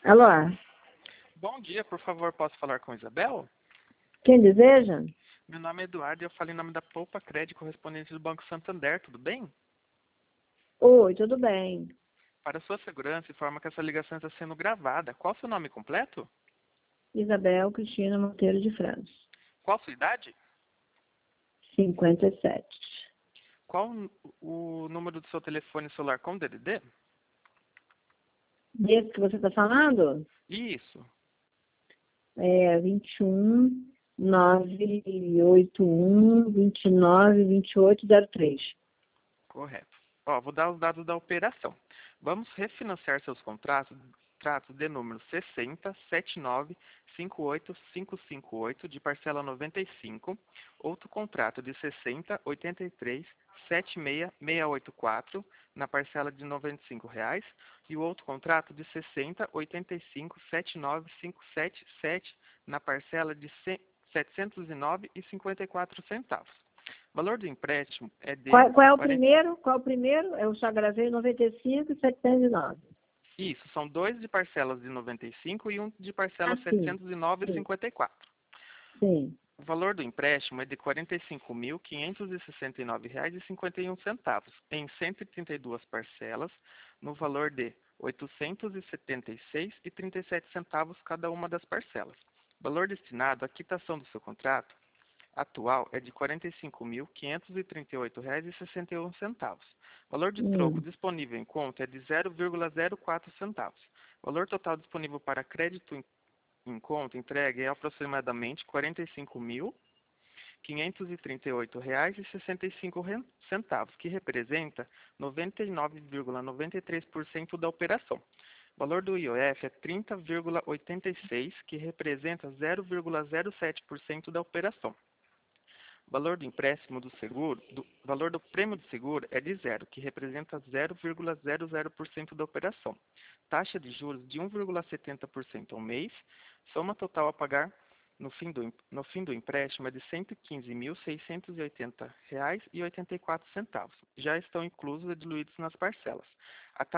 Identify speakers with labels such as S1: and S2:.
S1: Alô,
S2: Bom dia, por favor, posso falar com Isabel?
S1: quem deseja?
S2: Meu nome é Eduardo e eu falo em nome da Poupa Crédito, correspondente do Banco Santander, tudo bem?
S1: Oi, tudo bem?
S2: Para sua segurança, informa que essa ligação está sendo gravada. Qual o seu nome completo?
S1: Isabel Cristina Monteiro de França,
S2: Qual a sua idade?
S1: 57.
S2: Qual o número do seu telefone celular com DDD?
S1: Desse que você está falando?
S2: Isso,
S1: É 21 981 29 2803.
S2: correto. Vou dar os dados da operação. Vamos refinanciar seus contratos de número 60 79 58 558 de parcela 95, outro contrato de 60 83 76 684 na parcela de R$ 95 e o outro contrato de 60 85 79 577 na parcela de R$ 709,54. O valor do empréstimo é de
S1: Qual é o primeiro? Qual é o primeiro? Eu só gravei 95 e 709.
S2: Isso, são dois de parcelas de 95 e um de parcela
S1: Ah, sim. Sim.
S2: 709,54.
S1: Sim.
S2: O valor do empréstimo é de R$ 45.569,51 em 132 parcelas, no valor de R$ 876,37 cada uma das parcelas. O valor destinado à quitação do seu contrato atual é de R$ 45.538,61. O valor de troco
S1: Hum.
S2: disponível em conta é de 0,04 centavos. O valor total disponível para crédito em conta entregue é aproximadamente R$ 45.538,65, que representa 99,93% da operação. O valor do IOF é 30,86, que representa 0,07% da operação. O valor do empréstimo do seguro, valor do prêmio do seguro é de zero, que representa 0,00% da operação. Taxa de juros de 1,70% ao mês. Soma total a pagar no fim do empréstimo é de R$ 115.680,84. Já estão inclusos e diluídos nas parcelas. A